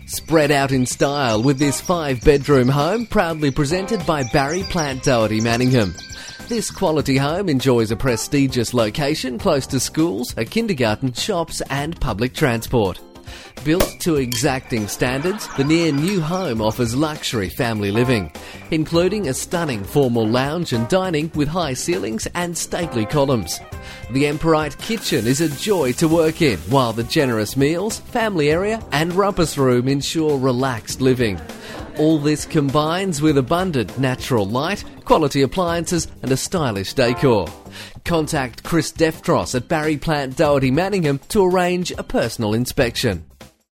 Spread out in style with this 5-bedroom home, proudly presented by Barry Plant Doherty Manningham. This quality home enjoys a prestigious location close to schools, a kindergarten, shops and public transport. Built to exacting standards, the near-new home offers luxury family living, including a stunning formal lounge and dining with high ceilings and stately columns. The Emperite kitchen is a joy to work in, while the generous meals, family area and rumpus room ensure relaxed living. All this combines with abundant natural light, quality appliances and a stylish decor. Contact Chris Deftros at Barry Plant Doherty Manningham to arrange a personal inspection.